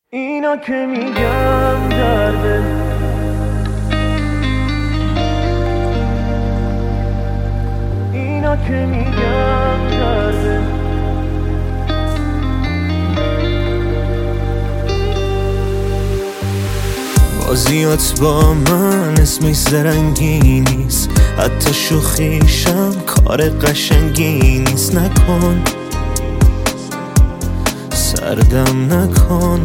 اینا که میگم درده، اینا که میگم درده. بازیات با من اسمش زرنگی نیست، حتی شوخیشم کار قشنگی نیست. نکن سردم نکن،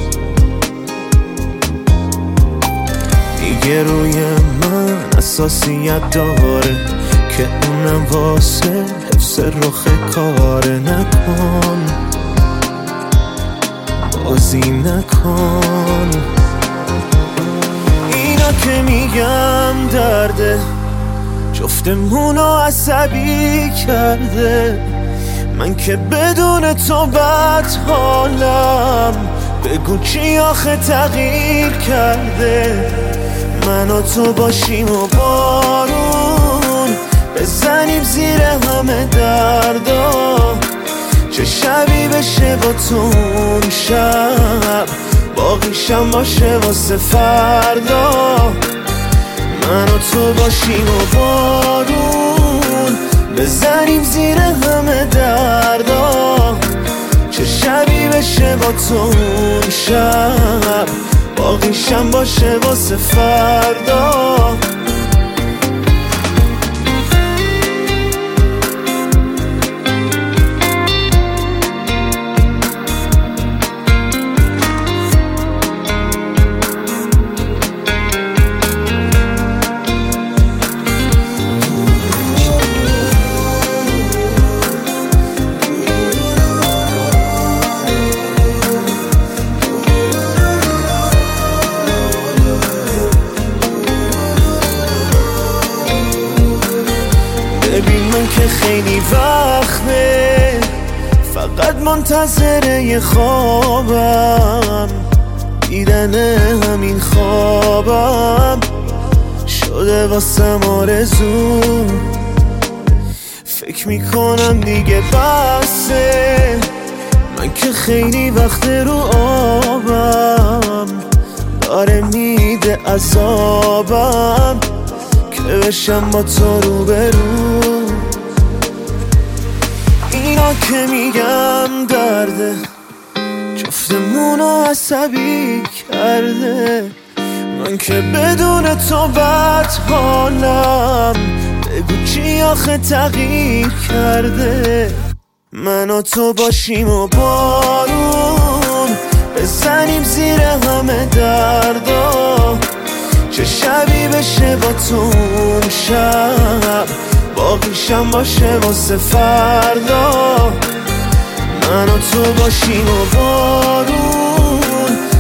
دیگه روی من اساسیت داره که اونم واسه حفظ رخ کاره. نکن بازی نکن، اینا که میگم درده، جفتمونو عصبی کرده. من که بدون تو بد حالم، بگو کی آخه تغییر کرده. من و تو باشیم و بارون بزنیم زیر همه دردا، چه شبی بشه با تو اون شب، باقیشم باشه واسه فردا. من و تو باشیم و بارون بزنیم زیر همه دردا، چه شبی بشه با تو اون شب، باقیشم باشه واسه فردا. ببین من که خیلی وقته فقط منتظر یه خوابم، دیدن همین خوابم شده واسم آرزو. فکر میکنم دیگه بسه، من که خیلی وقت رو آبم، داره میده عذابم که بشم با تو روبرو. اینا که میگم درده، جفتمونو عصبی کرده. من که بدون تو بد حالم، بگو کی آخه تغییر کرده. من و تو باشیم و بارون بزنیم زیر همه دردا، چه شبی بشه با تو اون شب، باقیشم باشه واسه فردا. من و تو باشیم و بارون